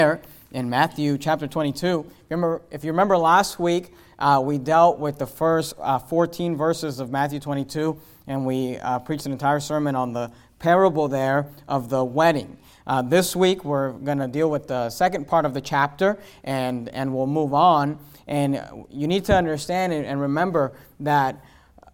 in Matthew chapter 22. If you remember last week, we dealt with the first 14 verses of Matthew 22, and we preached an entire sermon on the parable there of the wedding. This week, we're going to deal with the second part of the chapter, and we'll move on. And you need to understand and remember that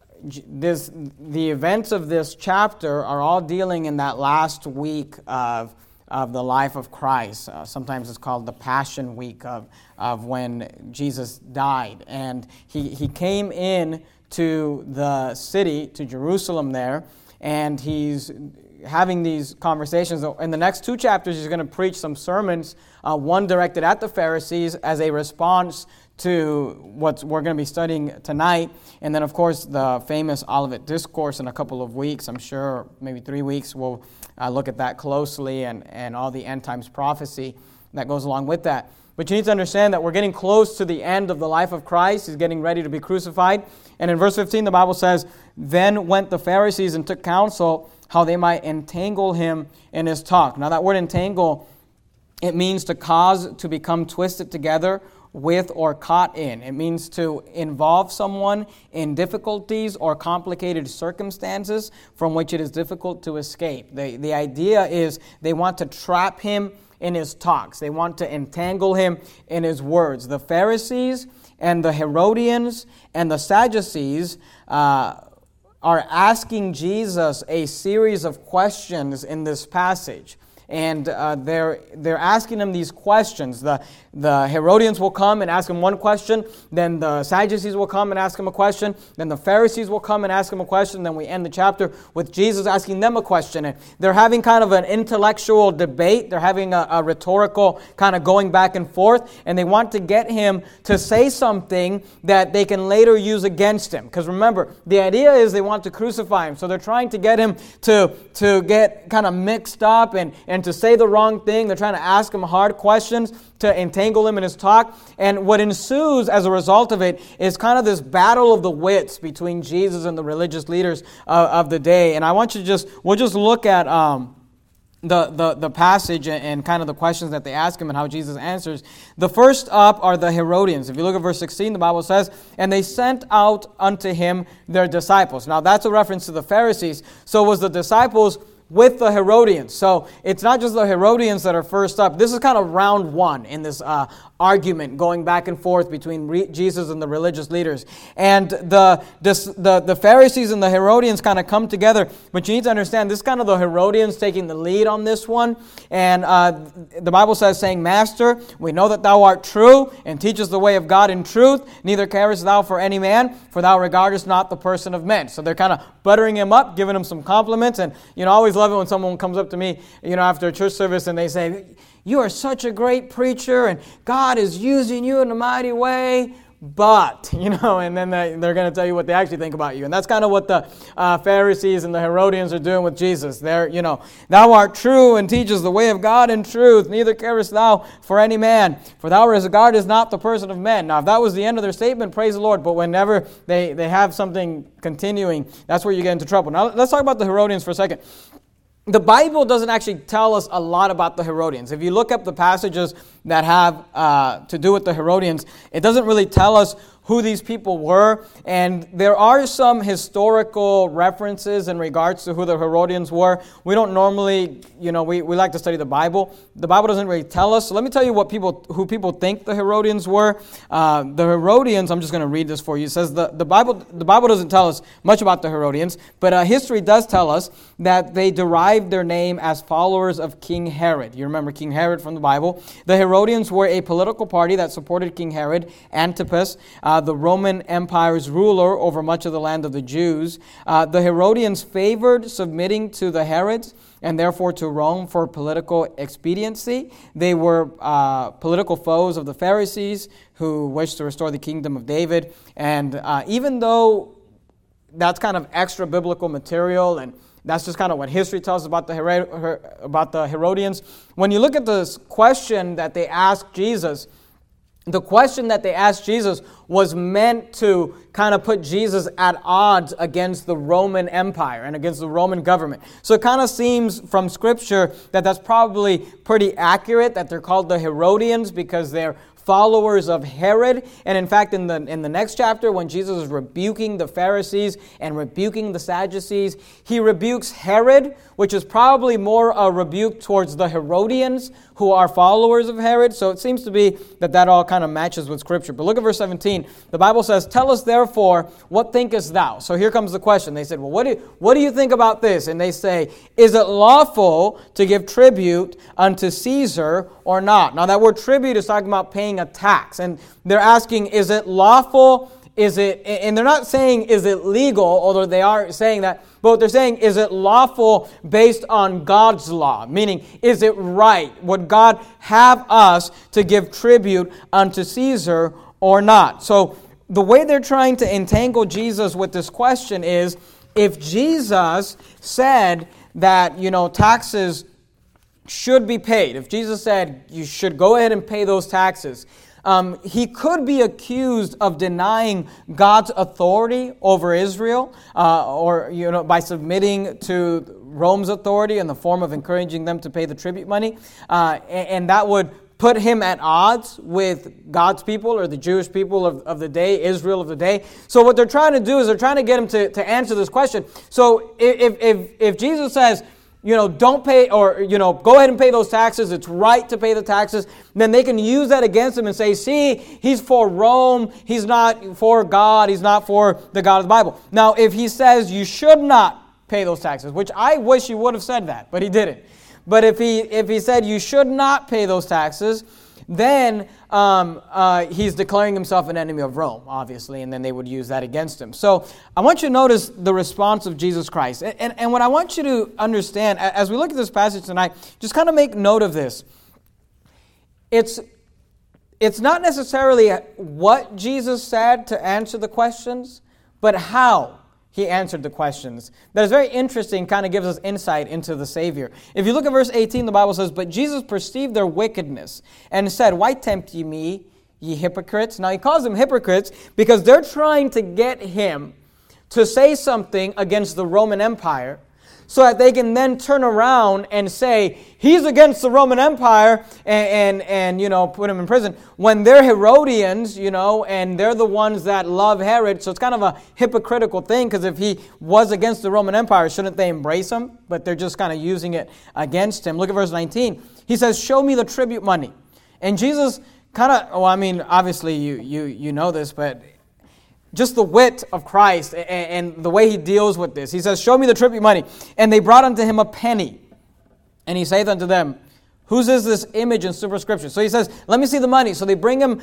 the events of this chapter are all dealing in that last week of the life of Christ. Sometimes it's called the Passion Week of when Jesus died. And he came in to the city, to Jerusalem there, and he's having these conversations. In the next two chapters, he's going to preach some sermons, one directed at the Pharisees as a response to what we're going to be studying tonight. And then, of course, the famous Olivet Discourse in a couple of weeks, I'm sure, maybe 3 weeks, we'll look at that closely and all the end times prophecy that goes along with that. But you need to understand that we're getting close to the end of the life of Christ. He's getting ready to be crucified. And in verse 15, the Bible says, "Then went the Pharisees and took counsel how they might entangle him in his talk." Now, that word entangle, it means to cause to become twisted together with or caught in. It means to involve someone in difficulties or complicated circumstances from which it is difficult to escape. The idea is they want to trap him in his talks. They want to entangle him in his words. The Pharisees and the Herodians and the Sadducees are asking Jesus a series of questions in this passage. And they're asking him these questions. The Herodians will come and ask him one question. Then the Sadducees will come and ask him a question. Then the Pharisees will come and ask him a question. Then we end the chapter with Jesus asking them a question. And they're having kind of an intellectual debate. They're having a rhetorical kind of going back and forth. And they want to get him to say something that they can later use against him. Because remember, the idea is they want to crucify him. So they're trying to get him to get kind of mixed up and to say the wrong thing. They're trying to ask him hard questions to entangle him in his talk. And what ensues as a result of it is kind of this battle of the wits between Jesus and the religious leaders of the day. And I want you to we'll just look at the passage and kind of the questions that they ask him and how Jesus answers. The first up are the Herodians. If you look at verse 16, the Bible says, "And they sent out unto him their disciples." Now that's a reference to the Pharisees. So it was the disciples with the Herodians. So it's not just the Herodians that are first up. This is kind of round one in this argument going back and forth between Jesus and the religious leaders. And the Pharisees and the Herodians kind of come together. But you need to understand, this is kind of the Herodians taking the lead on this one. And the Bible says, saying, "Master, we know that thou art true and teachest the way of God in truth. Neither carest thou for any man, for thou regardest not the person of men." So they're kind of buttering him up, giving him some compliments. And, I always love it when someone comes up to me, after a church service and they say, "You are such a great preacher and God is using you in a mighty way, but," and then they're going to tell you what they actually think about you. And that's kind of what the Pharisees and the Herodians are doing with Jesus. They're, "Thou art true and teachest the way of God in truth. Neither carest thou for any man, for thou regardest not the person of men." Now, if that was the end of their statement, praise the Lord. But whenever they have something continuing, that's where you get into trouble. Now, let's talk about the Herodians for a second. The Bible doesn't actually tell us a lot about the Herodians. If you look up the passages that have to do with the Herodians, it doesn't really tell us who these people were. And there are some historical references in regards to who the Herodians were. We don't normally, we like to study the Bible. The Bible doesn't really tell us. So let me tell you who people think the Herodians were. The Herodians, I'm just going to read this for you. It says the Bible doesn't tell us much about the Herodians, but history does tell us that they derived their name as followers of King Herod. You remember King Herod from the Bible. The Herodians were a political party that supported King Herod Antipas, the Roman Empire's ruler over much of the land of the Jews. The Herodians favored submitting to the Herods and therefore to Rome for political expediency. They were political foes of the Pharisees who wished to restore the kingdom of David. And even though that's kind of extra biblical material, and that's just kind of what history tells us about the Herodians, when you look at this question that they asked Jesus, the question that they asked Jesus was meant to kind of put Jesus at odds against the Roman Empire and against the Roman government. So it kind of seems from Scripture that that's probably pretty accurate, that they're called the Herodians because they're followers of Herod. And in fact, in the next chapter, when Jesus is rebuking the Pharisees and rebuking the Sadducees, he rebukes Herod, which is probably more a rebuke towards the Herodians, who are followers of Herod. So it seems to be that all kind of matches with Scripture. But look at verse 17. The Bible says, "Tell us therefore, what thinkest thou?" So here comes the question. They said, well, what do you think about this? And they say, "Is it lawful to give tribute unto Caesar or not?" Now that word tribute is talking about paying a tax. And they're asking, is it lawful? Is it, and they're not saying, is it legal, although they are saying that, but what they're saying, is it lawful based on God's law? Meaning, is it right? Would God have us to give tribute unto Caesar or not? So the way they're trying to entangle Jesus with this question is, if Jesus said that, taxes should be paid, if Jesus said you should go ahead and pay those taxes, he could be accused of denying God's authority over Israel, or by submitting to Rome's authority in the form of encouraging them to pay the tribute money, and that would put him at odds with God's people or the Jewish people of the day, Israel of the day. So what they're trying to do is they're trying to get him to answer this question. So if Jesus says, don't pay, or, go ahead and pay those taxes, it's right to pay the taxes, then they can use that against him and say, see, he's for Rome, he's not for God, he's not for the God of the Bible. Now, if he says you should not pay those taxes, which I wish he would have said that, but he didn't. But if he said you should not pay those taxes, then he's declaring himself an enemy of Rome, obviously, and then they would use that against him. So I want you to notice the response of Jesus Christ. And what I want you to understand, as we look at this passage tonight, just kind of make note of this. It's not necessarily what Jesus said to answer the questions, but how he answered the questions. That is very interesting, kind of gives us insight into the Savior. If you look at verse 18, the Bible says, "But Jesus perceived their wickedness and said, Why tempt ye me, ye hypocrites?" Now he calls them hypocrites because they're trying to get him to say something against the Roman Empire so that they can then turn around and say, he's against the Roman Empire and put him in prison. When they're Herodians, and they're the ones that love Herod, so it's kind of a hypocritical thing, because if he was against the Roman Empire, shouldn't they embrace him? But they're just kind of using it against him. Look at verse 19. He says, "Show me the tribute money." And Jesus kind of, obviously you know this, but just the wit of Christ and the way he deals with this. He says, "Show me the tribute money." And they brought unto him a penny. And he saith unto them, "Whose is this image and superscription?" So he says, "Let me see the money." So they bring him,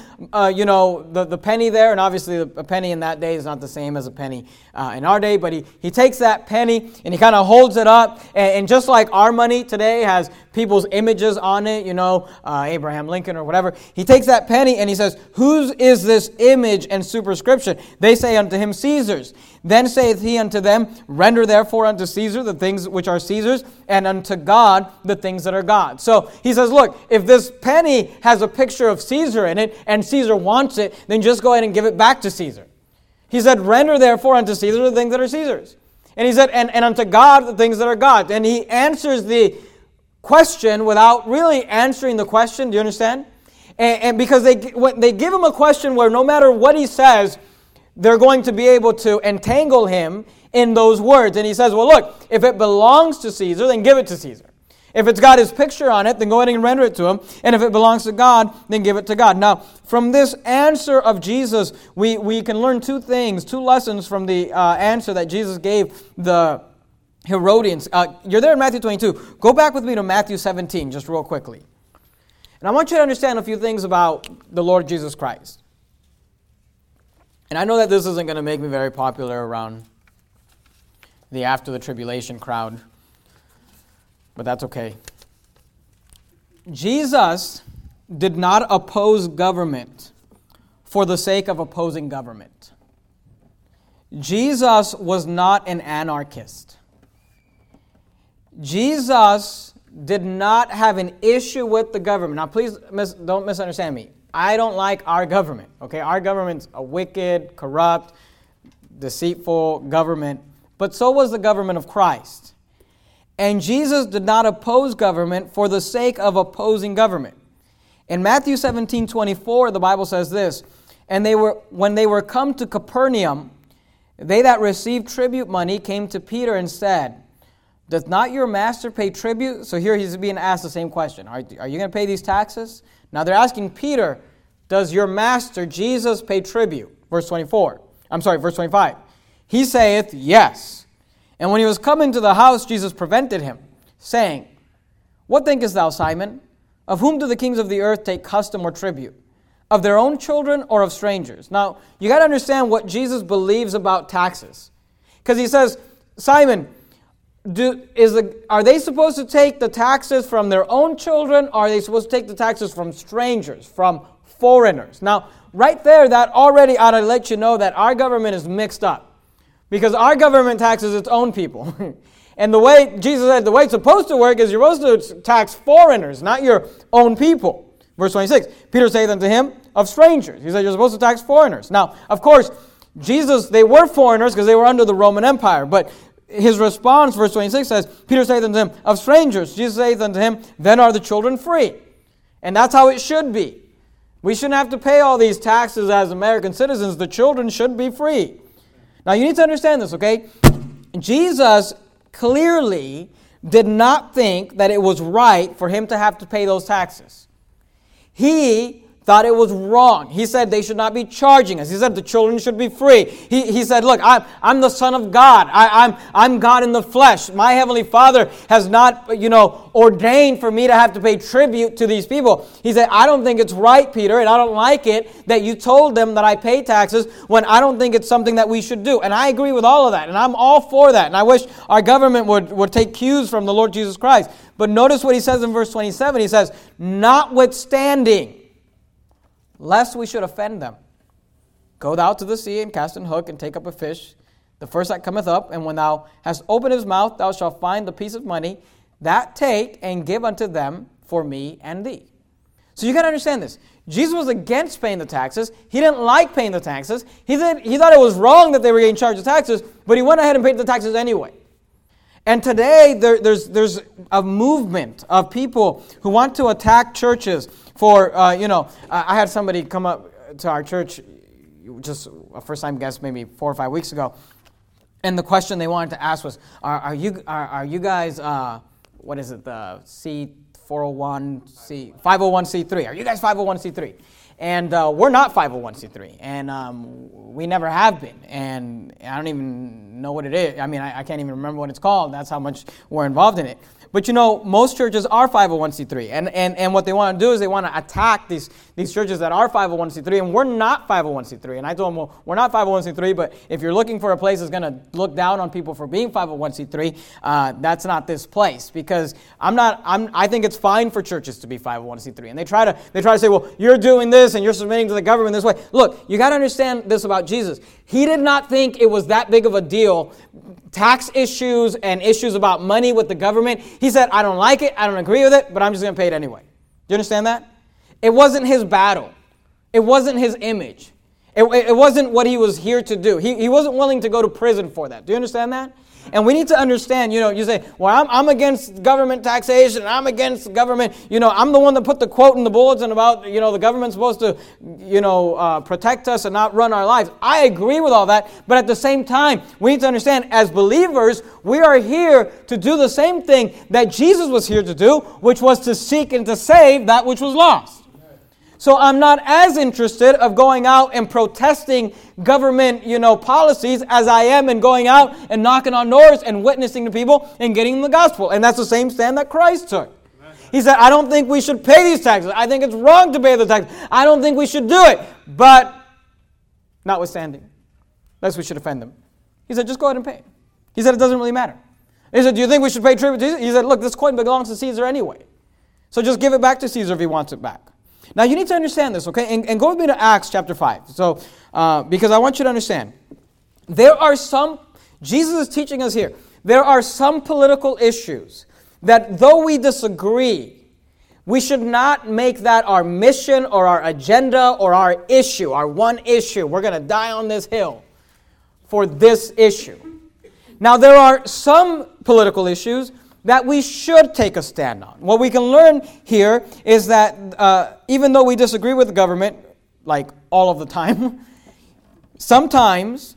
the penny there. And obviously a penny in that day is not the same as a penny in our day. But he takes that penny and he kind of holds it up. And just like our money today has people's images on it, Abraham Lincoln or whatever, he takes that penny and he says, "Whose is this image and superscription?" They say unto him, "Caesar's." Then saith he unto them, "Render therefore unto Caesar the things which are Caesar's, and unto God the things that are God's." So he says, look, if this penny has a picture of Caesar in it, and Caesar wants it, then just go ahead and give it back to Caesar. He said, "Render therefore unto Caesar the things that are Caesar's." And he said, and unto God the things that are God's. And he answers the question without really answering the question. Do you understand? And because they give him a question where no matter what he says, they're going to be able to entangle him in those words. And he says, well, look, if it belongs to Caesar, then give it to Caesar. If it's got his picture on it, then go ahead and render it to him. And if it belongs to God, then give it to God. Now, from this answer of Jesus, we can learn two lessons from the answer that Jesus gave the Herodians. You're there in Matthew 22. Go back with me to Matthew 17, just real quickly. And I want you to understand a few things about the Lord Jesus Christ. And I know that this isn't going to make me very popular around the after the tribulation crowd, but that's okay. Jesus did not oppose government for the sake of opposing government. Jesus was not an anarchist. Jesus did not have an issue with the government. Now, please don't misunderstand me. I don't like our government, okay? Our government's a wicked, corrupt, deceitful government, but so was the government of Christ. And Jesus did not oppose government for the sake of opposing government. In Matthew 17:24, the Bible says this, "And when they were come to Capernaum, they that received tribute money came to Peter and said, Doth not your master pay tribute?" So here he's being asked the same question. Are you going to pay these taxes? Now they're asking Peter, does your master Jesus pay tribute? Verse 25. He saith, Yes. And when he was come into the house, Jesus prevented him, saying, What thinkest thou, Simon? Of whom do the kings of the earth take custom or tribute? Of their own children or of strangers? Now, you got to understand what Jesus believes about taxes. Because he says, Simon, are they supposed to take the taxes from their own children, or are they supposed to take the taxes from strangers, from foreigners? Now, right there, that already ought to let you know that our government is mixed up. Because our government taxes its own people. And the way, Jesus said, the way it's supposed to work is you're supposed to tax foreigners, not your own people. Verse 26, Peter saith unto him, Of strangers. He said, you're supposed to tax foreigners. Now, of course, Jesus, they were foreigners because they were under the Roman Empire. But his response, verse 26 says, Peter saith unto him, Of strangers. Jesus saith unto him, Then are the children free. And that's how it should be. We shouldn't have to pay all these taxes as American citizens. The children should be free. Now, you need to understand this, okay? Jesus clearly did not think that it was right for him to have to pay those taxes. He thought it was wrong. He said they should not be charging us. He said the children should be free. He said, look, I'm the Son of God. I'm God in the flesh. My Heavenly Father has not, ordained for me to have to pay tribute to these people. He said, I don't think it's right, Peter, and I don't like it that you told them that I pay taxes when I don't think it's something that we should do. And I agree with all of that, and I'm all for that. And I wish our government would take cues from the Lord Jesus Christ. But notice what he says in verse 27. He says, notwithstanding, lest we should offend them, go thou to the sea and cast an hook and take up a fish, the first that cometh up, and when thou hast opened his mouth, thou shalt find the piece of money, that take and give unto them for me and thee. So you got to understand this. Jesus was against paying the taxes. He didn't like paying the taxes. He thought it was wrong that they were getting charged the taxes, but he went ahead and paid the taxes anyway. And today, there's a movement of people who want to attack churches for, I had somebody come up to our church, just a first-time guest maybe 4 or 5 weeks ago, and the question they wanted to ask was, are you guys, what is it, the C401, 501c3? Are you guys 501c3? And we're not 501c3, and we never have been, and I don't even know what it is. I mean, I can't even remember what it's called. That's how much we're involved in it. But most churches are 501c3, and what they want to do is they want to attack these churches that are 501c3, and we're not 501c3. And I told them, well, we're not 501c3, but if you're looking for a place that's going to look down on people for being 501c3, that's not this place, because I think it's fine for churches to be 501c3, and they try to say, well, you're doing this and you're submitting to the government this way. Look, you got to understand this about Jesus. He did not think it was that big of a deal. Tax issues and issues about money with the government. He said, I don't like it, I don't agree with it, but I'm just going to pay it anyway. Do you understand that? It wasn't his battle. It wasn't his image. It wasn't what he was here to do. He wasn't willing to go to prison for that. Do you understand that? And we need to understand, you say, well, I'm against government taxation, I'm against government, I'm the one that put the quote in the bulletin about, the government's supposed to, protect us and not run our lives. I agree with all that, but at the same time, we need to understand, as believers, we are here to do the same thing that Jesus was here to do, which was to seek and to save that which was lost. So I'm not as interested of going out and protesting government, policies as I am in going out and knocking on doors and witnessing to people and getting them the gospel. And that's the same stand that Christ took. He said, I don't think we should pay these taxes. I think it's wrong to pay the taxes. I don't think we should do it. But notwithstanding, lest we should offend them. He said, just go ahead and pay. He said, it doesn't really matter. He said, do you think we should pay tribute to Caesar? He said, look, this coin belongs to Caesar anyway. So just give it back to Caesar if he wants it back. Now, you need to understand this, okay? And go with me to Acts chapter 5. So, because I want you to understand. Jesus is teaching us here. There are some political issues that though we disagree, we should not make that our mission or our agenda or our issue, our one issue. We're going to die on this hill for this issue. Now, there are some political issues that we should take a stand on. What we can learn here is that even though we disagree with the government, like all of the time, sometimes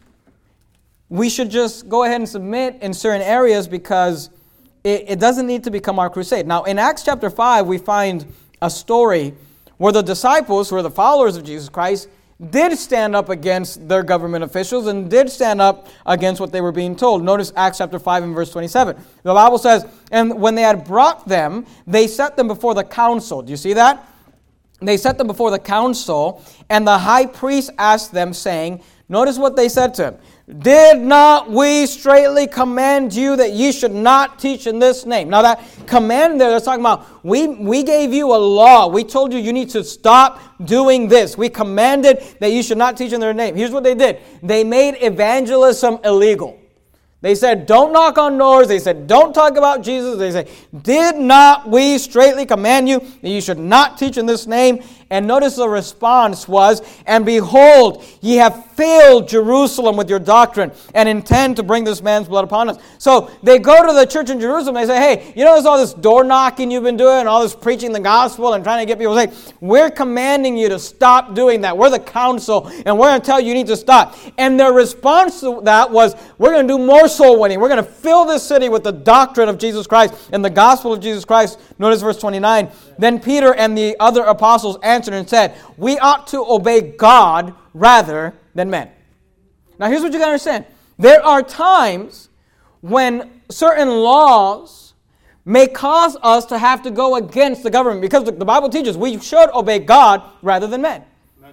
we should just go ahead and submit in certain areas because it doesn't need to become our crusade. Now, in Acts chapter 5, we find a story where the disciples, who are the followers of Jesus Christ, did stand up against their government officials and did stand up against what they were being told. Notice Acts chapter 5 and verse 27. The Bible says, and when they had brought them, they set them before the council. Do you see that? They set them before the council, and the high priest asked them, saying, notice what they said to him. Did not we straitly command you that ye should not teach in this name? Now that command there, they're talking about, we gave you a law. We told you need to stop doing this. We commanded that you should not teach in their name. Here's what they did. They made evangelism illegal. They said, don't knock on doors. They said, don't talk about Jesus. They said, did not we straitly command you that you should not teach in this name? And notice the response was, and behold, ye have filled Jerusalem with your doctrine and intend to bring this man's blood upon us. So they go to the church in Jerusalem. They say, hey, you know, there's all this door knocking you've been doing, all this preaching the gospel and trying to get people to say, we're commanding you to stop doing that. We're the council, and we're going to tell you need to stop. And their response to that was, we're going to do more soul winning. We're going to fill this city with the doctrine of Jesus Christ and the gospel of Jesus Christ. Notice verse 29. Then Peter and the other apostles answered and said, we ought to obey God rather than men. Now here's what you got to understand. There are times when certain laws may cause us to have to go against the government, because the Bible teaches we should obey God rather than men. Amen.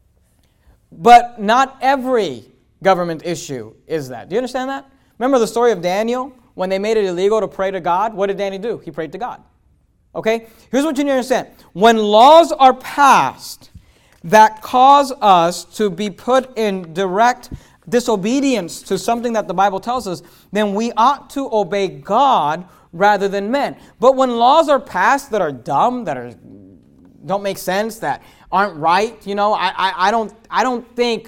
But not every government issue is that. Do you understand that? Remember the story of Daniel? When they made it illegal to pray to God, what did Daniel do? He prayed to God. Okay? Here's what you need to understand. When laws are passed that cause us to be put in direct disobedience to something that the Bible tells us, then we ought to obey God rather than men. But when laws are passed that are dumb, don't make sense, that aren't right, you know, I don't think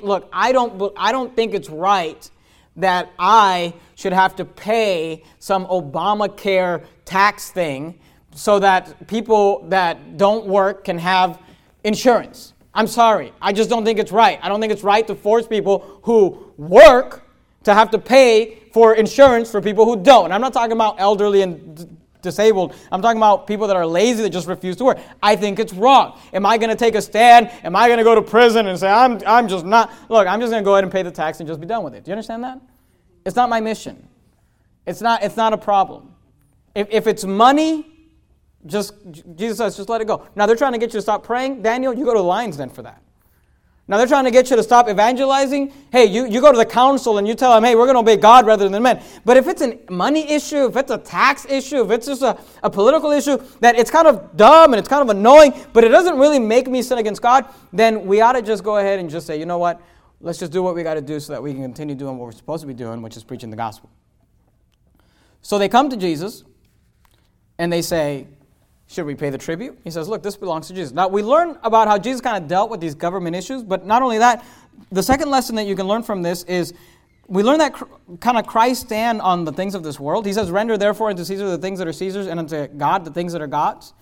it's right that I should have to pay some Obamacare tax thing so that people that don't work can have insurance. I'm sorry. I just don't think it's right. I don't think it's right to force people who work to have to pay for insurance for people who don't. And I'm not talking about elderly and disabled. I'm talking about people that are lazy that just refuse to work. I think it's wrong. Am I going to take a stand? Am I going to go to prison and say, I'm just not, look, I'm just going to go ahead and pay the tax and just be done with it. Do you understand that? It's not my mission. It's not a problem. If it's money, Jesus says, just let it go. Now they're trying to get you to stop praying. Daniel, you go to the lion's den for that. Now they're trying to get you to stop evangelizing. Hey, you go to the council and you tell them, hey, we're going to obey God rather than men. But if it's a money issue, if it's a tax issue, if it's just a political issue, that it's kind of dumb and it's kind of annoying, but it doesn't really make me sin against God, then we ought to just go ahead and just say, you know what? Let's just do what we got to do so that we can continue doing what we're supposed to be doing, which is preaching the gospel. So they come to Jesus and they say, should we pay the tribute? He says, look, this belongs to Jesus. Now, we learn about how Jesus kind of dealt with these government issues, but not only that, the second lesson that you can learn from this is we learn that kind of Christ stand on the things of this world. He says, render therefore unto Caesar the things that are Caesar's and unto God the things that are God's.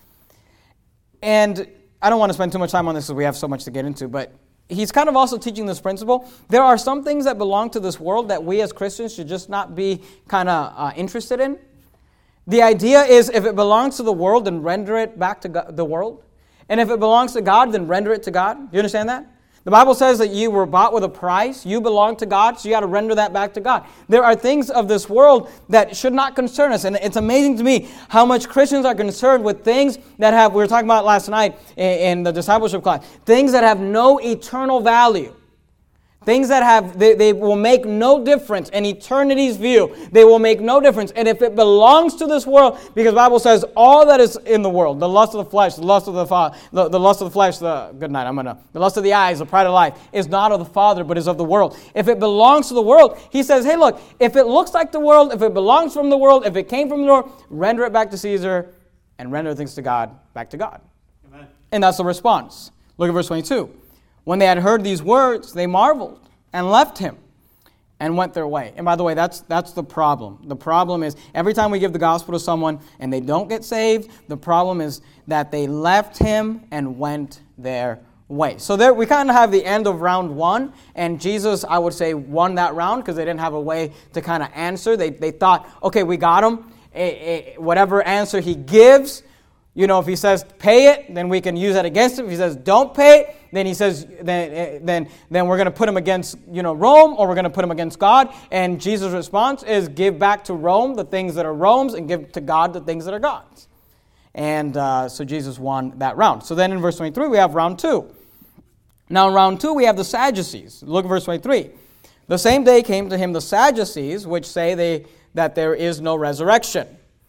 And I don't want to spend too much time on this because we have so much to get into, but he's kind of also teaching this principle. There are some things that belong to this world that we as Christians should just not be kind of interested in. The idea is if it belongs to the world, then render it back to God, the world. And if it belongs to God, then render it to God. Do you understand that? The Bible says that you were bought with a price. You belong to God, so you got to render that back to God. There are things of this world that should not concern us. And it's amazing to me how much Christians are concerned with things that have, we were talking about last night in the discipleship class, things that have no eternal value. Things that they will make no difference in eternity's view. They will make no difference. And if it belongs to this world, because the Bible says all that is in the world, the lust of the flesh, the lust of the lust of the flesh, the lust of the eyes, the pride of life, is not of the Father, but is of the world. If it belongs to the world, he says, hey, look, if it looks like the world, if it belongs from the world, if it came from the world, render it back to Caesar and render things to God back to God. Amen. And that's the response. Look at verse 22. When they had heard these words, they marveled and left him and went their way. And by the way, that's the problem. The problem is every time we give the gospel to someone and they don't get saved, the problem is that they left him and went their way. So there we kind of have the end of round one, and Jesus, I would say, won that round because they didn't have a way to kind of answer. They thought, okay, we got him. Whatever answer he gives, if he says pay it, then we can use that against him. If he says don't pay it, then he says then we're going to put him against Rome, or we're going to put him against God. And Jesus' response is give back to Rome the things that are Rome's and give to God the things that are God's. And so Jesus won that round. So then in verse 23 we have round two. Now in round two we have the Sadducees. Look at verse 23. The same day came to him the Sadducees, which say that there is no resurrection.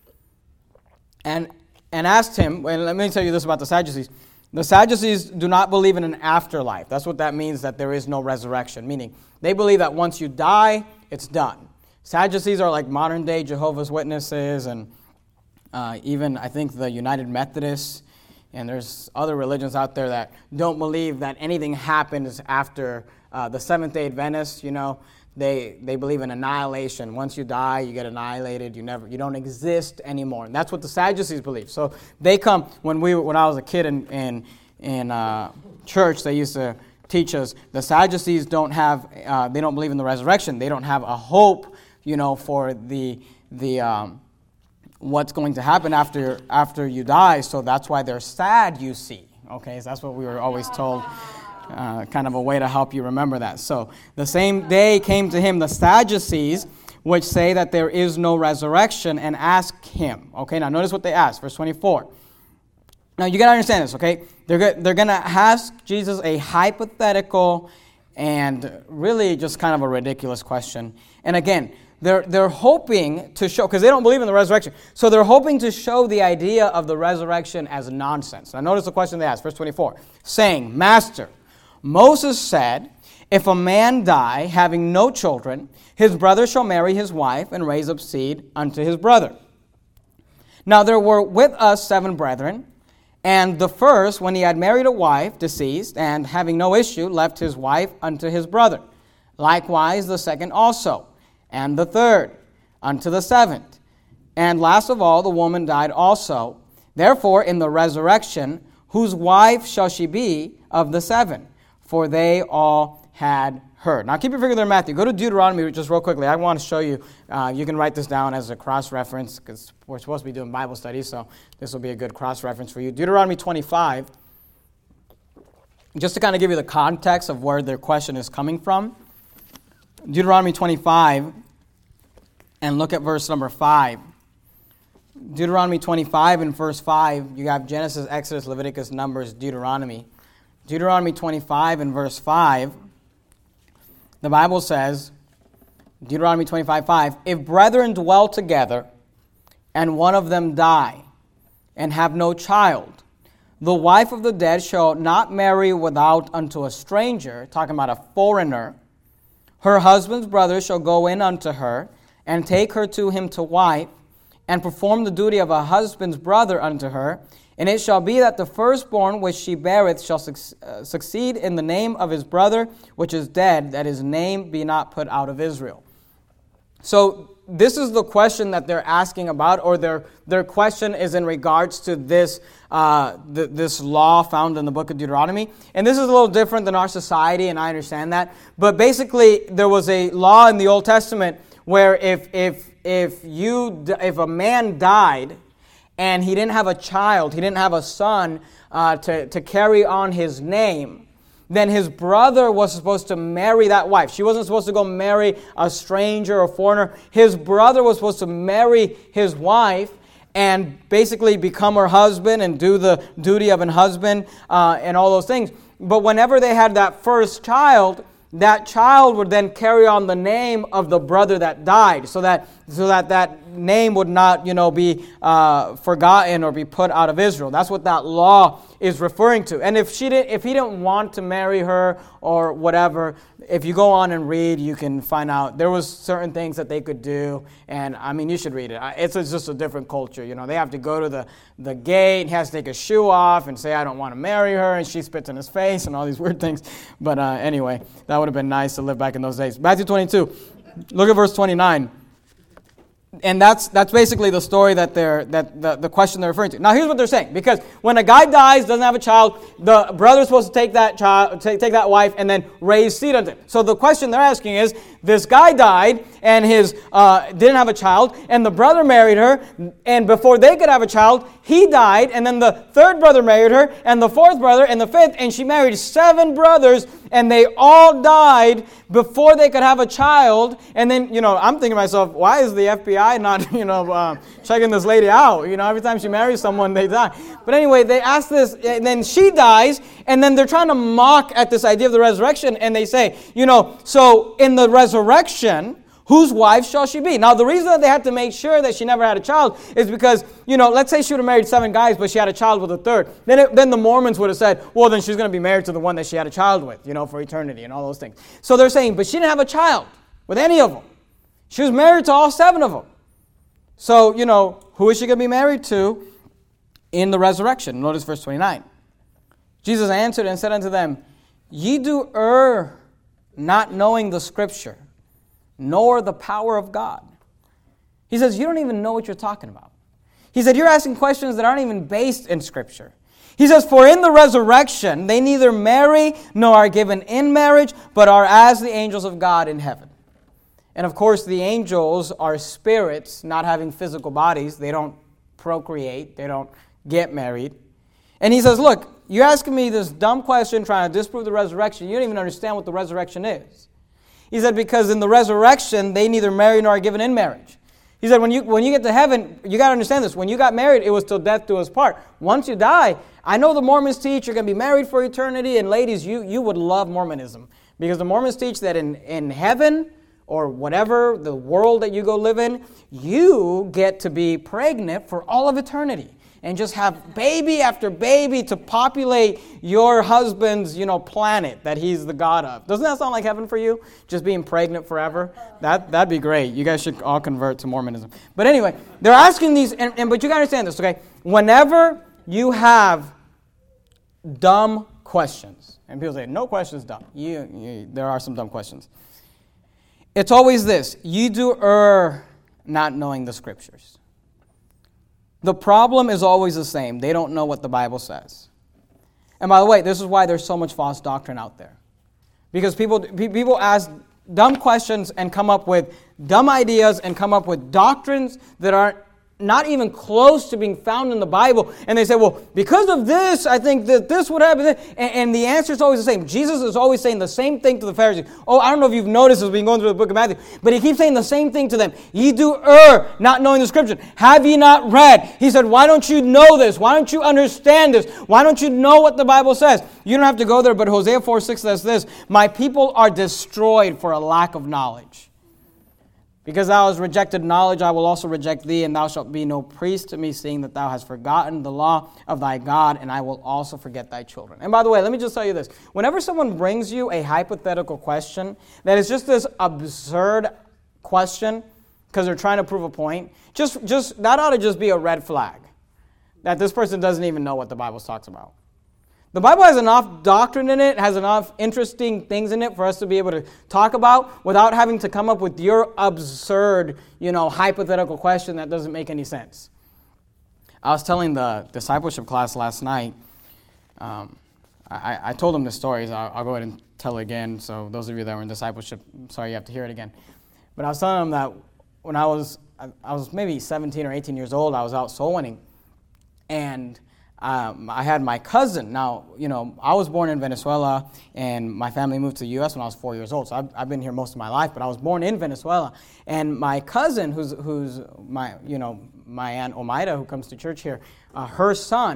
And asked him, and let me tell you this about the Sadducees. The Sadducees do not believe in an afterlife. That's what that means, that there is no resurrection. Meaning, they believe that once you die, it's done. Sadducees are like modern-day Jehovah's Witnesses, and even, I think, the United Methodists. And there's other religions out there that don't believe that anything happens after the Seventh-day Adventists, They believe in annihilation. Once you die, you get annihilated. You don't exist anymore. And that's what the Sadducees believe. So they come when I was a kid in church. They used to teach us the Sadducees they don't believe in the resurrection. They don't have a hope, for the what's going to happen after you die. So that's why they're sad. You see, okay? So that's what we were always told. Kind of a way to help you remember that. So the same day came to him the Sadducees, which say that there is no resurrection, and ask him. Okay, now notice what they ask, verse 24. Now you got to understand this, okay? They're going to ask Jesus a hypothetical and really just kind of a ridiculous question. And again, they're hoping to show, because they don't believe in the resurrection, so they're hoping to show the idea of the resurrection as nonsense. Now notice the question they ask, verse 24, saying, Master, Moses said, if a man die, having no children, his brother shall marry his wife and raise up seed unto his brother. Now there were with us 7 brethren, and the first, when he had married a wife, deceased, and having no issue, left his wife unto his brother. Likewise the second also, and the third, unto the 7th. And last of all, the woman died also. Therefore, in the resurrection, whose wife shall she be of the 7? For they all had heard. Now keep your finger there, Matthew. Go to Deuteronomy just real quickly. I want to show you. You can write this down as a cross-reference because we're supposed to be doing Bible studies, so this will be a good cross-reference for you. Deuteronomy 25, just to kind of give you the context of where their question is coming from. Deuteronomy 25, and look at verse number 5. Deuteronomy 25 and verse 5, you have Genesis, Exodus, Leviticus, Numbers, Deuteronomy. Deuteronomy 25 and verse 5, the Bible says, Deuteronomy 25:5, if brethren dwell together, and one of them die, and have no child, the wife of the dead shall not marry without unto a stranger, talking about a foreigner. Her husband's brother shall go in unto her, and take her to him to wife, and perform the duty of a husband's brother unto her. And it shall be that the firstborn which she beareth shall succeed in the name of his brother which is dead, that his name be not put out of Israel. So this is the question that they're asking about, or their question is in regards to this this law found in the book of Deuteronomy. And this is a little different than our society, and I understand that. But basically, there was a law in the Old Testament where if a man died and he didn't have a child, he didn't have a son to carry on his name, then his brother was supposed to marry that wife. She wasn't supposed to go marry a stranger or foreigner. His brother was supposed to marry his wife and basically become her husband and do the duty of an husband and all those things. But whenever they had that first child, that child would then carry on the name of the brother that died, so that name would not, be forgotten or be put out of Israel. That's what that law is referring to. And if he didn't want to marry her or whatever, if you go on and read, you can find out there was certain things that they could do. And I mean, you should read it. It's just a different culture. They have to go to the gate. He has to take his shoe off and say, "I don't want to marry her," and she spits in his face and all these weird things. But anyway, that would have been nice to live back in those days. Matthew 22. Look at verse 29. And that's basically the story that the question they're referring to. Now here's what they're saying. Because when a guy dies, doesn't have a child, the brother's supposed to take that child, take that wife, and then raise seed unto him. So the question they're asking is, this guy died and his didn't have a child, and the brother married her, and before they could have a child, he died, and then the third brother married her, and the fourth brother, and the fifth, and she married 7 brothers, and they all died before they could have a child. And then, I'm thinking to myself, why is the FBI not, checking this lady out? Every time she marries someone, they die. But anyway, they ask this, and then she dies, and then they're trying to mock at this idea of the resurrection, and they say, so in the resurrection, whose wife shall she be? Now, the reason that they had to make sure that she never had a child is because, let's say she would have married 7 guys, but she had a child with a third. Then the Mormons would have said, well, then she's going to be married to the one that she had a child with, for eternity and all those things. So they're saying, but she didn't have a child with any of them. She was married to all 7 of them. So, who is she going to be married to in the resurrection? Notice verse 29. Jesus answered and said unto them, ye do err, not knowing the Scripture, nor the power of God. He says, you don't even know what you're talking about. He said, you're asking questions that aren't even based in Scripture. He says, for in the resurrection, they neither marry nor are given in marriage, but are as the angels of God in heaven. And of course, the angels are spirits, not having physical bodies. They don't procreate. They don't get married. And he says, look, you're asking me this dumb question trying to disprove the resurrection. You don't even understand what the resurrection is. He said, because in the resurrection, they neither marry nor are given in marriage. He said, when you get to heaven, you got to understand this. When you got married, it was till death do us part. Once you die, I know the Mormons teach you're going to be married for eternity. And ladies, you would love Mormonism. Because the Mormons teach that in heaven, or whatever, the world that you go live in, you get to be pregnant for all of eternity. And just have baby after baby to populate your husband's, planet that he's the God of. Doesn't that sound like heaven for you? Just being pregnant forever? That'd be great. You guys should all convert to Mormonism. But anyway, they're asking these, but you got to understand this, okay? Whenever you have dumb questions, and people say, no question is dumb. There are some dumb questions. It's always this, you do err not knowing the Scriptures. The problem is always the same. They don't know what the Bible says. And by the way, this is why there's so much false doctrine out there. Because people ask dumb questions and come up with dumb ideas and come up with doctrines that aren't not even close to being found in the Bible. And they say, well, because of this, I think that this would happen. And the answer is always the same. Jesus is always saying the same thing to the Pharisees. Oh, I don't know if you've noticed as we've been going through the book of Matthew, but he keeps saying the same thing to them. Ye do err, not knowing the Scripture. Have ye not read? He said, why don't you know this? Why don't you understand this? Why don't you know what the Bible says? You don't have to go there, but Hosea 4:6 says this, my people are destroyed for a lack of knowledge. Because thou hast rejected knowledge, I will also reject thee, and thou shalt be no priest to me, seeing that thou hast forgotten the law of thy God, and I will also forget thy children. And by the way, let me just tell you this. Whenever someone brings you a hypothetical question that is just this absurd question, because they're trying to prove a point, just that ought to just be a red flag, that this person doesn't even know what the Bible talks about. The Bible has enough doctrine in it, has enough interesting things in it for us to be able to talk about without having to come up with your absurd, hypothetical question that doesn't make any sense. I was telling the discipleship class last night, I told them the stories. I'll go ahead and tell it again. So those of you that were in discipleship, sorry you have to hear it again. But I was telling them that when I was maybe 17 or 18 years old, I was out soul winning. And I had my cousin. Now, I was born in Venezuela, and my family moved to the U.S. when I was 4 years old. So I've been here most of my life, but I was born in Venezuela. And my cousin, who's my Aunt Omaida, who comes to church here, her son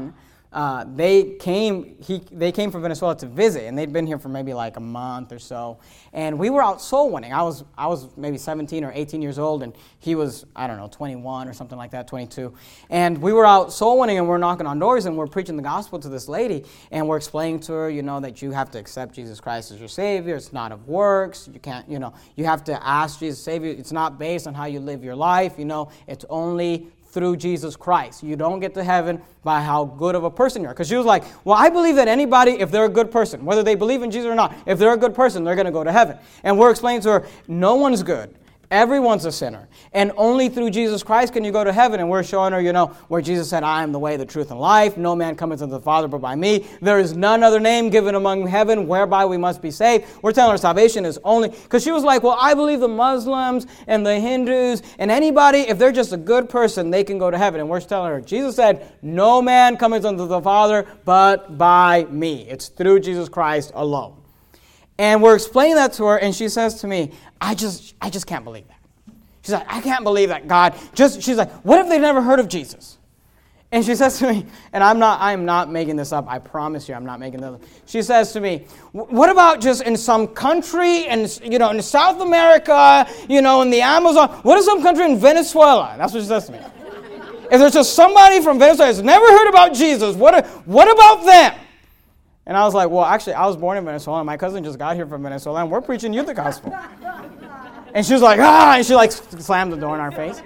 they came from Venezuela to visit, and they'd been here for maybe like a month or so. And we were out soul winning. I was maybe 17 or 18 years old, and he was, I don't know, 21 or something like that, 22. And we were out soul winning, and we're knocking on doors, and we're preaching the gospel to this lady, and we're explaining to her, that you have to accept Jesus Christ as your Savior. It's not of works. You can't, you have to ask Jesus to save you. It's not based on how you live your life. It's only through Jesus Christ. You don't get to heaven by how good of a person you are. Because she was like, well, I believe that anybody, if they're a good person, whether they believe in Jesus or not, if they're a good person, they're going to go to heaven. And we're explaining to her, no one's good. Everyone's a sinner. And only through Jesus Christ can you go to heaven. And we're showing her, where Jesus said, I am the way, the truth, and life. No man cometh unto the Father but by me. There is none other name given among heaven whereby we must be saved. We're telling her salvation is only... Because she was like, well, I believe the Muslims and the Hindus and anybody, if they're just a good person, they can go to heaven. And we're telling her, Jesus said, no man cometh unto the Father but by me. It's through Jesus Christ alone. And we're explaining that to her, and she says to me, I just can't believe that. She's like, I can't believe that God she's like, what if they've never heard of Jesus? And she says to me, and I am not making this up, I promise you I'm not making this up. She says to me, what about just in some country, and in South America, in the Amazon, what is some country in Venezuela? That's what she says to me. If there's just somebody from Venezuela that's never heard about Jesus, what about them? And I was like, well, actually, I was born in Venezuela, and my cousin just got here from Venezuela, and we're preaching you the gospel. And she was like, and she slammed the door in our face.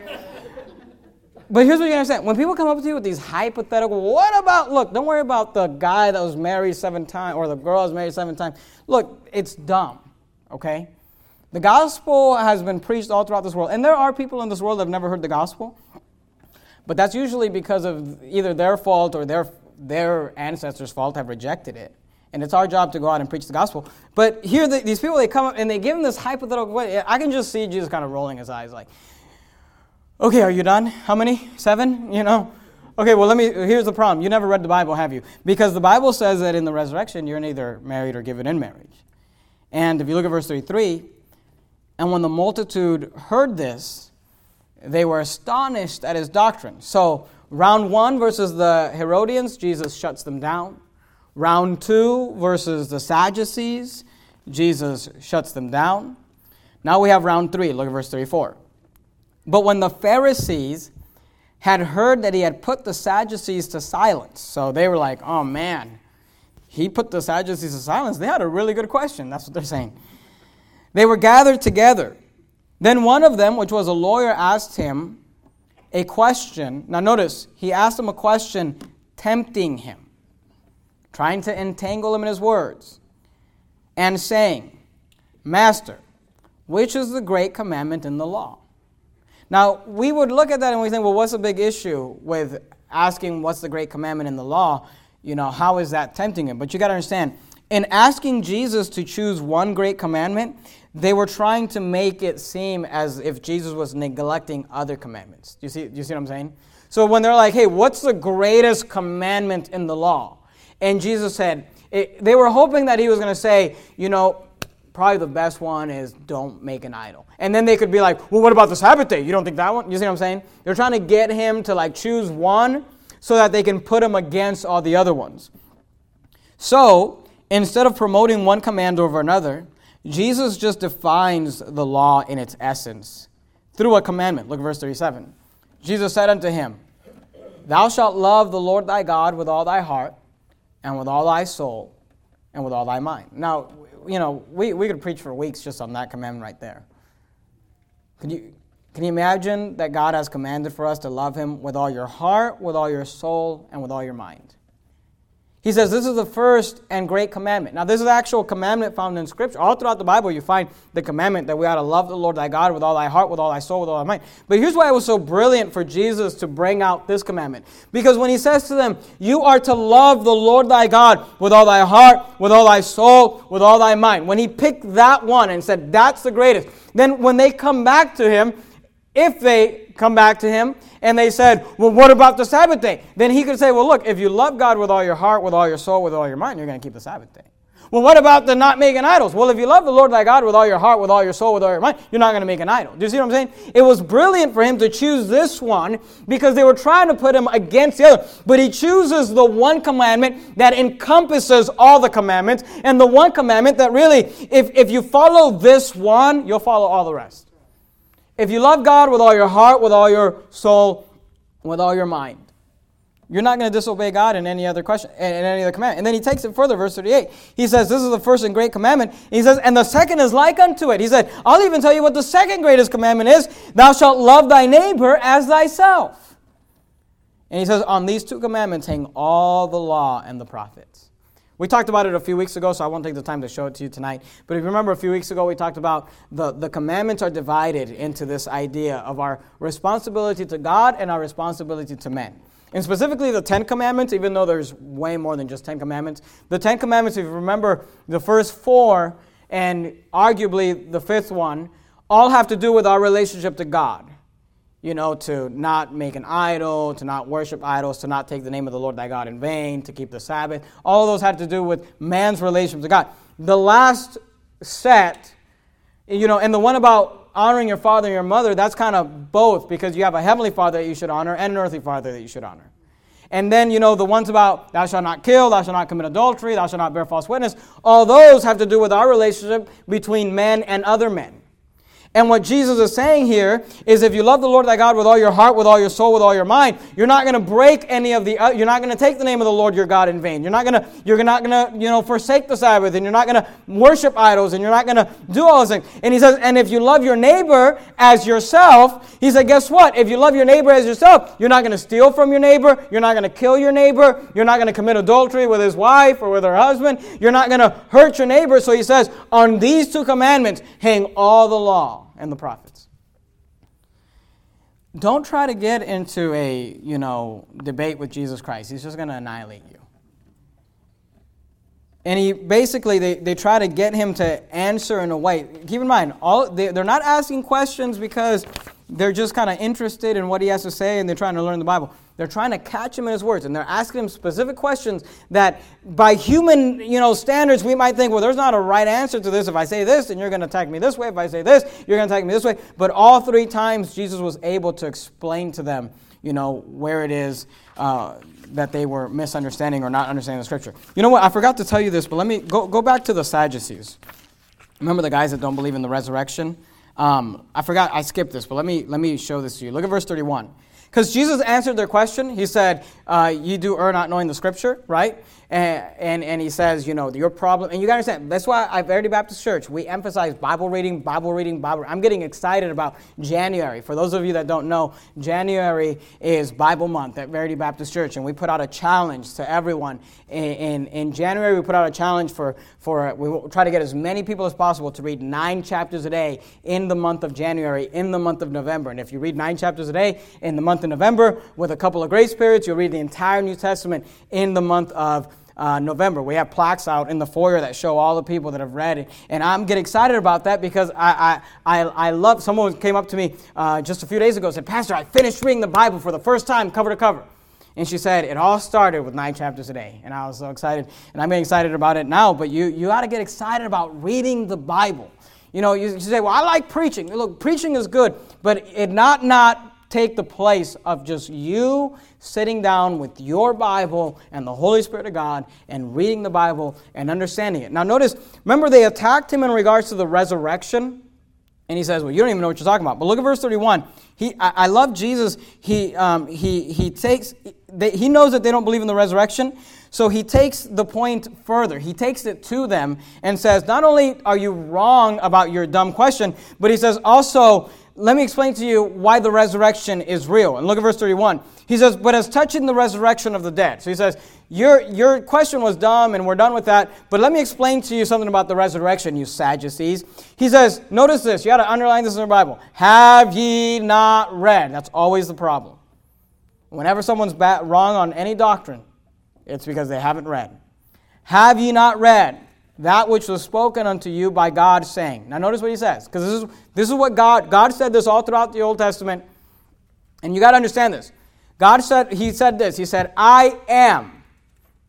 But here's what you understand. When people come up to you with these hypothetical, look, don't worry about the guy that was married 7 times, or the girl that was married 7 times. Look, it's dumb, okay? The gospel has been preached all throughout this world, and there are people in this world that have never heard the gospel, but that's usually because of either their fault or their ancestors' fault, have rejected it. And it's our job to go out and preach the gospel. But here, these people, they come up and they give him this hypothetical way. I can just see Jesus kind of rolling his eyes like, okay, are you done? How many? 7? Okay, well, here's the problem. You never read the Bible, have you? Because the Bible says that in the resurrection, you're neither married or given in marriage. And if you look at verse 33, and when the multitude heard this, they were astonished at his doctrine. So, round 1 versus the Herodians, Jesus shuts them down. Round 2 versus the Sadducees, Jesus shuts them down. Now we have round 3. Look at verse 34. But when the Pharisees had heard that he had put the Sadducees to silence, so they were like, oh man, he put the Sadducees to silence. They had a really good question. That's what they're saying. They were gathered together. Then one of them, which was a lawyer, asked him a question. Now notice, he asked him a question tempting him, trying to entangle him in his words, and saying, Master, which is the great commandment in the law? Now, we would look at that and we think, well, what's the big issue with asking what's the great commandment in the law? How is that tempting him? But you got to understand, in asking Jesus to choose one great commandment, they were trying to make it seem as if Jesus was neglecting other commandments. Do you see what I'm saying? So when they're like, hey, what's the greatest commandment in the law? And Jesus said, they were hoping that he was going to say, probably the best one is don't make an idol. And then they could be like, well, what about the Sabbath day? You don't think that one? You see what I'm saying? They're trying to get him to choose one so that they can put him against all the other ones. So instead of promoting one command over another, Jesus just defines the law in its essence through a commandment. Look at verse 37. Jesus said unto him, Thou shalt love the Lord thy God with all thy heart, and with all thy soul, and with all thy mind. Now, we could preach for weeks just on that commandment right there. Can you imagine that God has commanded for us to love him with all your heart, with all your soul, and with all your mind? He says this is the first and great commandment. Now, this is the actual commandment found in Scripture. All throughout the Bible, you find the commandment that we ought to love the Lord thy God with all thy heart, with all thy soul, with all thy mind. But here's why it was so brilliant for Jesus to bring out this commandment. Because when he says to them, you are to love the Lord thy God with all thy heart, with all thy soul, with all thy mind. When he picked that one and said, that's the greatest, then when they come back to him, if they come back to him and they said, well, what about the Sabbath day? Then he could say, well, look, if you love God with all your heart, with all your soul, with all your mind, you're going to keep the Sabbath day. Well, what about the not making idols? Well, if you love the Lord thy God with all your heart, with all your soul, with all your mind, you're not going to make an idol. Do you see what I'm saying? It was brilliant for him to choose this one because they were trying to put him against the other. But he chooses the one commandment that encompasses all the commandments, and the one commandment that really, if you follow this one, you'll follow all the rest. If you love God with all your heart, with all your soul, with all your mind, you're not going to disobey God in any other question, in any other commandment. And then he takes it further, verse 38. He says, this is the first and great commandment. He says, and the second is like unto it. He said, I'll even tell you what the second greatest commandment is. Thou shalt love thy neighbor as thyself. And he says, on these two commandments hang all the law and the prophets. We talked about it a few weeks ago, so I won't take the time to show it to you tonight. But if you remember a few weeks ago, we talked about the commandments are divided into this idea of our responsibility to God and our responsibility to men. And specifically the 10 Commandments, even though there's way more than just 10 Commandments. The 10 Commandments, if you remember, the first 4 and arguably the 5th one, all have to do with our relationship to God. You know, to not make an idol, to not worship idols, to not take the name of the Lord thy God in vain, to keep the Sabbath. All of those had to do with man's relationship to God. The last set, you know, and the one about honoring your father and your mother, that's kind of both, because you have a heavenly father that you should honor and an earthly father that you should honor. And then, you know, the ones about thou shalt not kill, thou shalt not commit adultery, thou shalt not bear false witness, all those have to do with our relationship between men and other men. And what Jesus is saying here is if you love the Lord thy God with all your heart, with all your soul, with all your mind, you're not going to break any of the, you're not going to take the name of the Lord your God in vain. You're not going to, forsake the Sabbath, and you're not going to worship idols, and you're not going to do all those things. And he says, and if you love your neighbor as yourself, he said, guess what? If you love your neighbor as yourself, you're not going to steal from your neighbor. You're not going to kill your neighbor. You're not going to commit adultery with his wife or with her husband. You're not going to hurt your neighbor. So he says, on these two commandments hang all the law and the prophets. Don't try to get into a, debate with Jesus Christ. He's just going to annihilate you. And he basically, they try to get him to answer in a way. Keep in mind, they're not asking questions because they're just kind of interested in what he has to say and they're trying to learn the Bible. They're trying to catch him in his words, and they're asking him specific questions that by human, standards, we might think, well, there's not a right answer to this. If I say this, then you're going to attack me this way. If I say this, you're going to attack me this way. But all 3 times, Jesus was able to explain to them, where it is that they were misunderstanding or not understanding the Scripture. You know what? I forgot to tell you this, but let me go back to the Sadducees. Remember the guys that don't believe in the resurrection? I skipped this, but let me show this to you. Look at verse 31. Because Jesus answered their question. He said, you do err not knowing the Scripture, right? And he says, your problem, and you got to understand, that's why at Verity Baptist Church, we emphasize Bible reading. I'm getting excited about January. For those of you that don't know, January is Bible month at Verity Baptist Church, and we put out a challenge to everyone. In January, we put out a challenge for we will try to get as many people as possible to read 9 chapters a day in the month of January, in the month of November. And if you read 9 chapters a day in the month of November, with a couple of grace periods, you'll read the entire New Testament in the month of November. We have plaques out in the foyer that show all the people that have read it. And I'm getting excited about that because I love, someone came up to me just a few days ago and said, Pastor, I finished reading the Bible for the first time, cover to cover. And she said, it all started with 9 chapters a day. And I was so excited. And I'm getting excited about it now, but you got to get excited about reading the Bible. You say, well, I like preaching. Look, preaching is good, but it not take the place of just you sitting down with your Bible and the Holy Spirit of God and reading the Bible and understanding it. Now notice, remember they attacked him in regards to the resurrection, and he says, well, you don't even know what you're talking about. But look at verse 31. I love Jesus. He knows that they don't believe in the resurrection, so he takes the point further. He takes it to them and says, not only are you wrong about your dumb question, but he says also, let me explain to you why the resurrection is real. And look at verse 31. He says, but as touching the resurrection of the dead. So he says, your question was dumb and we're done with that, but let me explain to you something about the resurrection, you Sadducees. He says, notice this, you got to underline this in the Bible. Have ye not read? That's always the problem. Whenever someone's wrong on any doctrine, it's because they haven't read. Have ye not read that which was spoken unto you by God, saying. Now notice what he says, because this is what God said this all throughout the Old Testament, and you got to understand this. He said this, he said, I am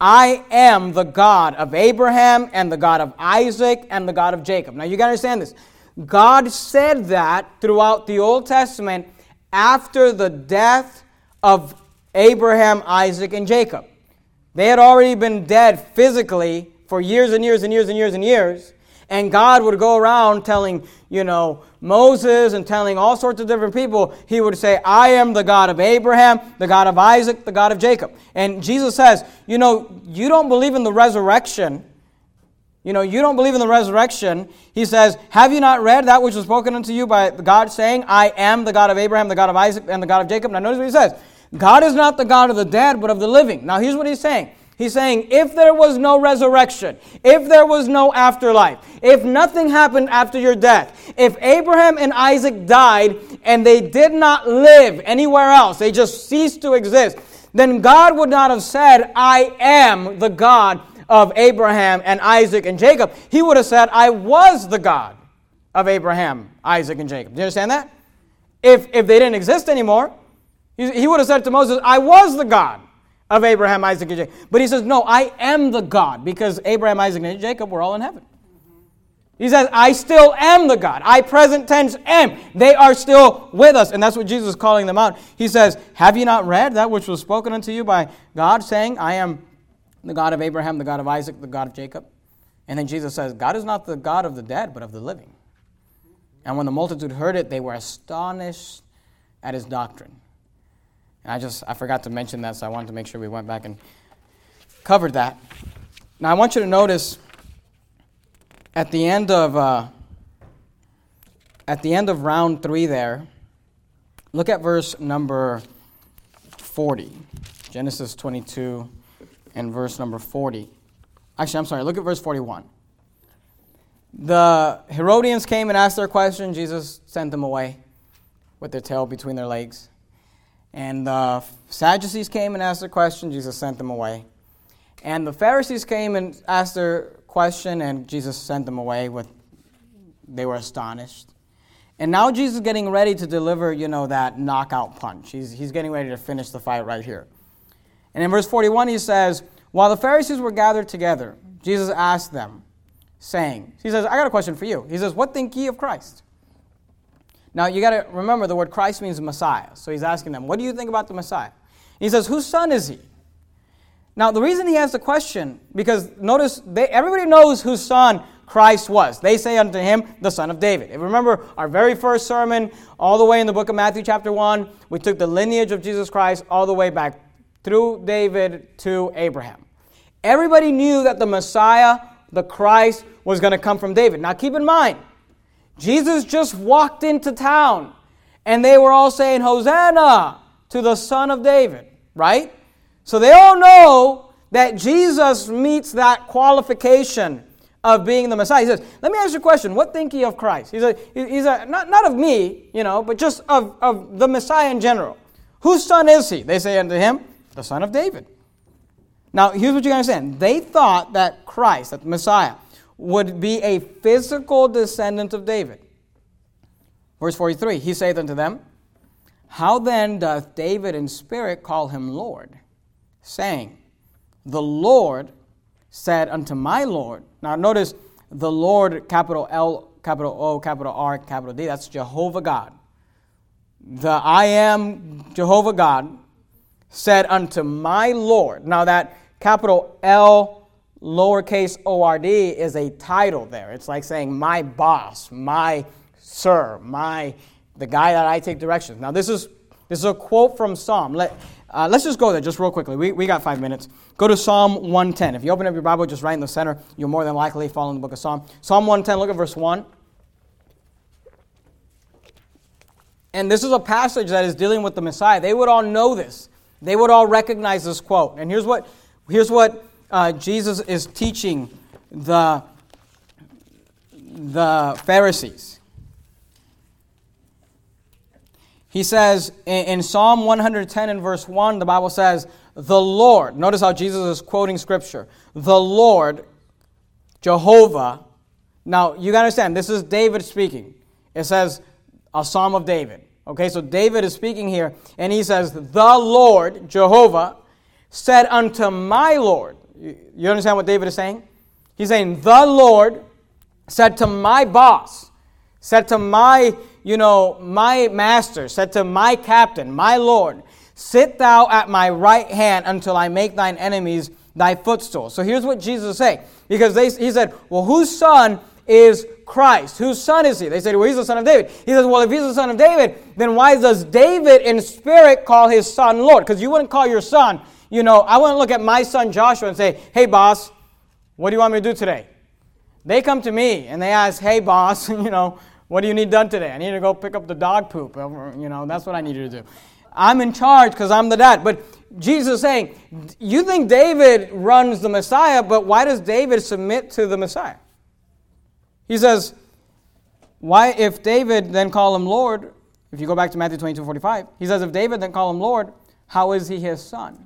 I am the God of Abraham and the God of Isaac and the God of Jacob. Now you got to understand this. God said that throughout the Old Testament after the death of Abraham, Isaac, and Jacob. They had already been dead physically for years and years and years and years and years. And God would go around telling, Moses and telling all sorts of different people, he would say, I am the God of Abraham, the God of Isaac, the God of Jacob. And Jesus says, you don't believe in the resurrection. You don't believe in the resurrection. He says, have you not read that which was spoken unto you by God, saying, I am the God of Abraham, the God of Isaac, and the God of Jacob? Now notice what he says. God is not the God of the dead, but of the living. Now here's what he's saying. He's saying, if there was no resurrection, if there was no afterlife, if nothing happened after your death, if Abraham and Isaac died and they did not live anywhere else, they just ceased to exist, then God would not have said, I am the God of Abraham and Isaac and Jacob. He would have said, I was the God of Abraham, Isaac, and Jacob. Do you understand that? If they didn't exist anymore, he would have said to Moses, I was the God of Abraham, Isaac, and Jacob. But he says, no, I am the God, because Abraham, Isaac, and Jacob were all in heaven. He says, I still am the God. I present tense am. They are still with us. And that's what Jesus is calling them out. He says, have you not read that which was spoken unto you by God, saying, I am the God of Abraham, the God of Isaac, the God of Jacob? And then Jesus says, God is not the God of the dead, but of the living. And when the multitude heard it, they were astonished at his doctrine. And I forgot to mention that, so I wanted to make sure we went back and covered that. Now I want you to notice at the end of round 3 there, look at verse number 40. Genesis 22 and verse number 40. Actually, I'm sorry, look at verse 41. The Herodians came and asked their question. Jesus sent them away with their tail between their legs. And the Sadducees came and asked their question. Jesus sent them away. And the Pharisees came and asked their question, and Jesus sent them away. They were astonished. And now Jesus is getting ready to deliver, that knockout punch. He's getting ready to finish the fight right here. And in verse 41 he says, while the Pharisees were gathered together, Jesus asked them, saying, he says, I got a question for you. He says, what think ye of Christ? Now, you got to remember the word Christ means Messiah. So he's asking them, what do you think about the Messiah? And he says, whose son is he? Now, the reason he asked the question, because notice, everybody knows whose son Christ was. They say unto him, the son of David. And remember, our very first sermon, all the way in the book of Matthew chapter 1, we took the lineage of Jesus Christ all the way back through David to Abraham. Everybody knew that the Messiah, the Christ, was going to come from David. Now, keep in mind, Jesus just walked into town, and they were all saying, Hosanna to the Son of David, right? So they all know that Jesus meets that qualification of being the Messiah. He says, let me ask you a question. What think ye of Christ? He's not of me, but just of the Messiah in general. Whose son is he? They say unto him, the son of David. Now, here's what you understand. They thought that Christ, that the Messiah, would be a physical descendant of David. Verse 43, he saith unto them, how then doth David in spirit call him Lord, saying, the Lord said unto my Lord. Now notice, the Lord, capital L, capital O, capital R, capital D, that's Jehovah God. The I am Jehovah God said unto my Lord. Now that capital L, lowercase O-R-D is a title there. It's like saying my boss, my sir, the guy that I take directions. Now this is a quote from Psalm. Let's just go there just real quickly. We got 5 minutes. Go to Psalm 110. If you open up your Bible just right in the center, you'll more than likely follow in the book of Psalm. Psalm 110, look at verse 1. And this is a passage that is dealing with the Messiah. They would all know this. They would all recognize this quote. And here's what Jesus is teaching the Pharisees. He says in Psalm 110 and verse 1, the Bible says, the Lord, notice how Jesus is quoting Scripture, the Lord, Jehovah. Now, you got to understand, this is David speaking. It says a Psalm of David. Okay, so David is speaking here, and he says, the Lord, Jehovah, said unto my Lord. You understand what David is saying? He's saying, the Lord said to my boss, said to my master, said to my captain, my Lord, sit thou at my right hand until I make thine enemies thy footstool. So here's what Jesus is saying. Because he said, well, whose son is Christ? Whose son is he? They said, well, he's the son of David. He says, well, if he's the son of David, then why does David in spirit call his son Lord? Because you wouldn't call your son, I wouldn't look at my son Joshua and say, hey, boss, what do you want me to do today? They come to me and they ask, hey, boss, what do you need done today? I need to go pick up the dog poop. That's what I need you to do. I'm in charge because I'm the dad. But Jesus is saying, you think David runs the Messiah, but why does David submit to the Messiah? He says, why, if David then call him Lord, if you go back to Matthew 22:45, he says, if David then call him Lord, how is he his son?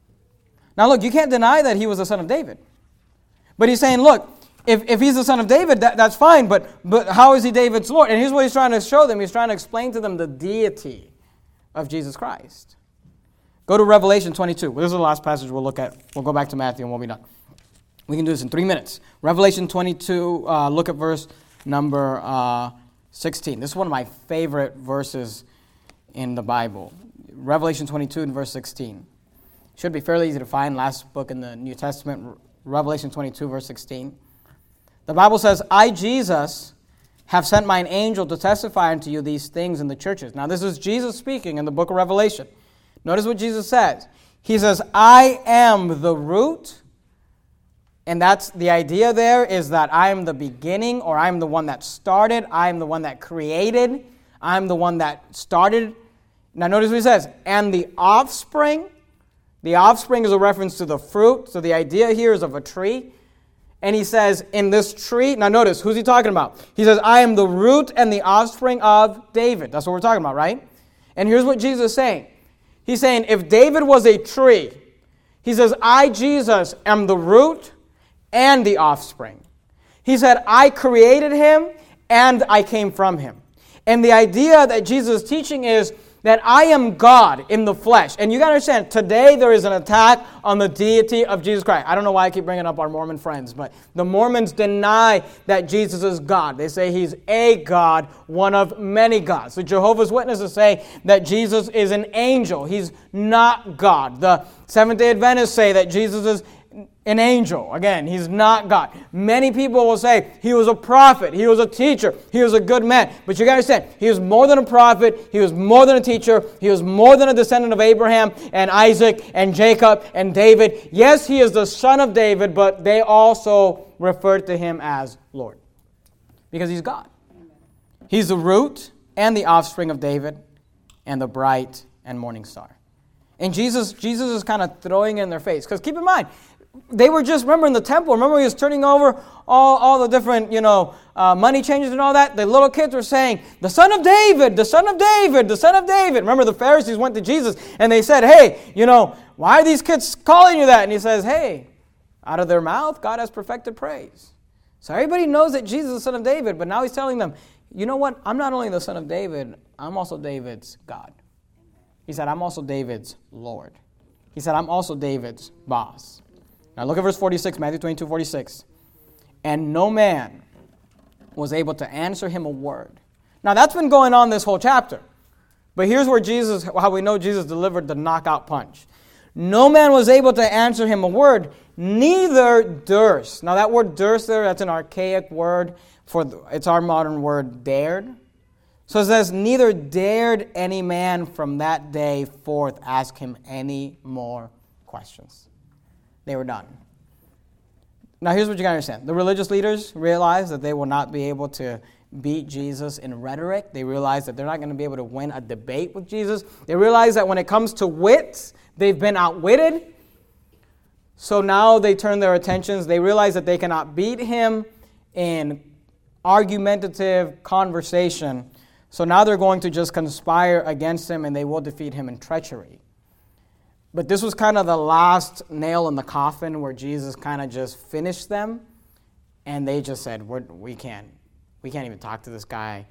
Now look, you can't deny that he was the son of David. But he's saying, look, if he's the son of David, that's fine, but how is he David's Lord? And here's what he's trying to show them. He's trying to explain to them the deity of Jesus Christ. Go to Revelation 22. This is the last passage we'll look at. We'll go back to Matthew and we'll be done. We can do this in 3 minutes. Revelation 22, look at verse number 16. This is one of my favorite verses in the Bible. Revelation 22 and verse 16. Should be fairly easy to find. Last book in the New Testament, Revelation 22, verse 16. The Bible says, I, Jesus, have sent mine angel to testify unto you these things in the churches. Now, this is Jesus speaking in the book of Revelation. Notice what Jesus says. He says, I am the root. And that's the idea there, is that I am the beginning, or I am the one that started. I am the one that created. I am the one that started. Now, notice what he says. And the offspring. The offspring is a reference to the fruit. So the idea here is of a tree. And he says, in this tree, now notice, who's he talking about? He says, I am the root and the offspring of David. That's what we're talking about, right? And here's what Jesus is saying. He's saying, if David was a tree, he says, I, Jesus, am the root and the offspring. He said, I created him and I came from him. And the idea that Jesus is teaching is that I am God in the flesh. And you got to understand, today there is an attack on the deity of Jesus Christ. I don't know why I keep bringing up our Mormon friends, but the Mormons deny that Jesus is God. They say he's a God, one of many gods. The Jehovah's Witnesses say that Jesus is an angel. He's not God. The Seventh-day Adventists say that Jesus is an angel. Again, he's not God. Many people will say he was a prophet, he was a teacher, he was a good man. But you got to understand, he was more than a prophet, he was more than a teacher, he was more than a descendant of Abraham and Isaac and Jacob and David. Yes, he is the son of David, but they also referred to him as Lord. Because he's God. He's the root and the offspring of David and the bright and morning star. And Jesus is kind of throwing it in their face. Because keep in mind, they were just, remember in the temple, remember he was turning over all the different, money changers and all that? The little kids were saying, the son of David, the son of David, the son of David. Remember the Pharisees went to Jesus and they said, hey, why are these kids calling you that? And he says, hey, out of their mouth, God has perfected praise. So everybody knows that Jesus is the son of David, but now he's telling them, you know what? I'm not only the son of David, I'm also David's God. He said, I'm also David's Lord. He said, I'm also David's boss. Now look at verse 46, Matthew 22, 46. And no man was able to answer him a word. Now that's been going on this whole chapter. But here's where how we know Jesus delivered the knockout punch. No man was able to answer him a word, neither durst. Now that word durst there, that's an archaic word. It's our modern word dared. So it says, neither dared any man from that day forth ask him any more questions. They were done. Now here's what you got to understand. The religious leaders realize that they will not be able to beat Jesus in rhetoric. They realize that they're not going to be able to win a debate with Jesus. They realize that when it comes to wits, they've been outwitted. So now they turn their attentions. They realize that they cannot beat him in argumentative conversation. So now they're going to just conspire against him and they will defeat him in treachery. But this was kind of the last nail in the coffin where Jesus kind of just finished them. And they just said, we can't even talk to this guy.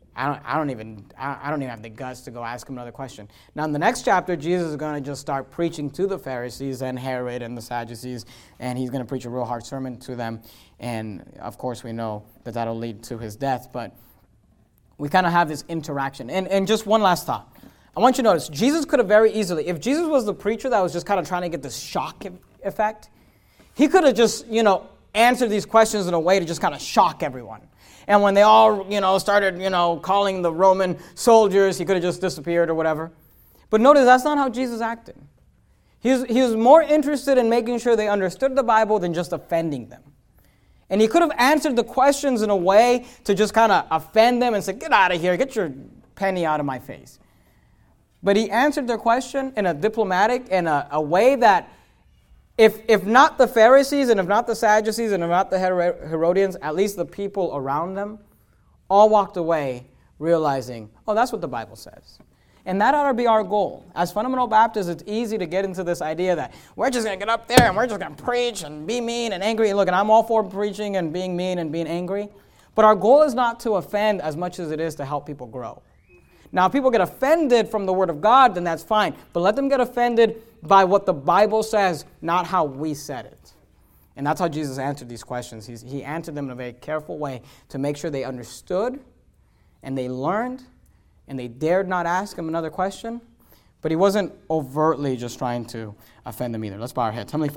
I don't even have the guts to go ask him another question. Now, in the next chapter, Jesus is going to just start preaching to the Pharisees and Herod and the Sadducees, and he's going to preach a real hard sermon to them. And, of course, we know that that'll lead to his death. But we kind of have this interaction. And just one last thought. I want you to notice, Jesus could have very easily, if Jesus was the preacher that was just kind of trying to get this shock effect, he could have just, answered these questions in a way to just kind of shock everyone. And when they all, started, calling the Roman soldiers, he could have just disappeared or whatever. But notice that's not how Jesus acted. He was more interested in making sure they understood the Bible than just offending them. And he could have answered the questions in a way to just kind of offend them and say, get out of here, get your penny out of my face. But he answered their question in a diplomatic and a way that if not the Pharisees and if not the Sadducees and if not the Herodians, at least the people around them all walked away realizing, oh, that's what the Bible says. And that ought to be our goal. As fundamental Baptists, it's easy to get into this idea that we're just going to get up there and we're just going to preach and be mean and angry. And look, and I'm all for preaching and being mean and being angry. But our goal is not to offend as much as it is to help people grow. Now, if people get offended from the Word of God, then that's fine. But let them get offended by what the Bible says, not how we said it. And that's how Jesus answered these questions. He answered them in a very careful way to make sure they understood and they learned and they dared not ask him another question. But he wasn't overtly just trying to offend them either. Let's bow our heads. Heavenly Father,